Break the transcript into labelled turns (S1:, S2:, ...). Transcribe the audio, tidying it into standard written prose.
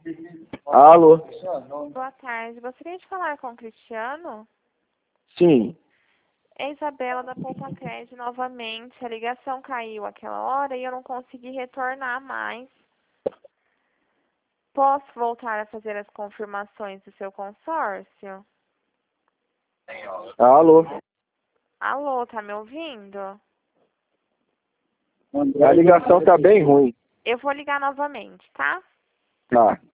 S1: Alô?
S2: Boa tarde. Gostaria de falar com o Cristiano?
S1: Sim.
S2: É Isabela da Poupa Crédito novamente. A ligação caiu aquela hora e eu não consegui retornar mais. Posso voltar a fazer as confirmações do seu consórcio?
S1: Alô?
S2: Alô, tá me ouvindo?
S1: A ligação tá bem ruim.
S2: Eu vou ligar novamente, tá?
S1: Tá.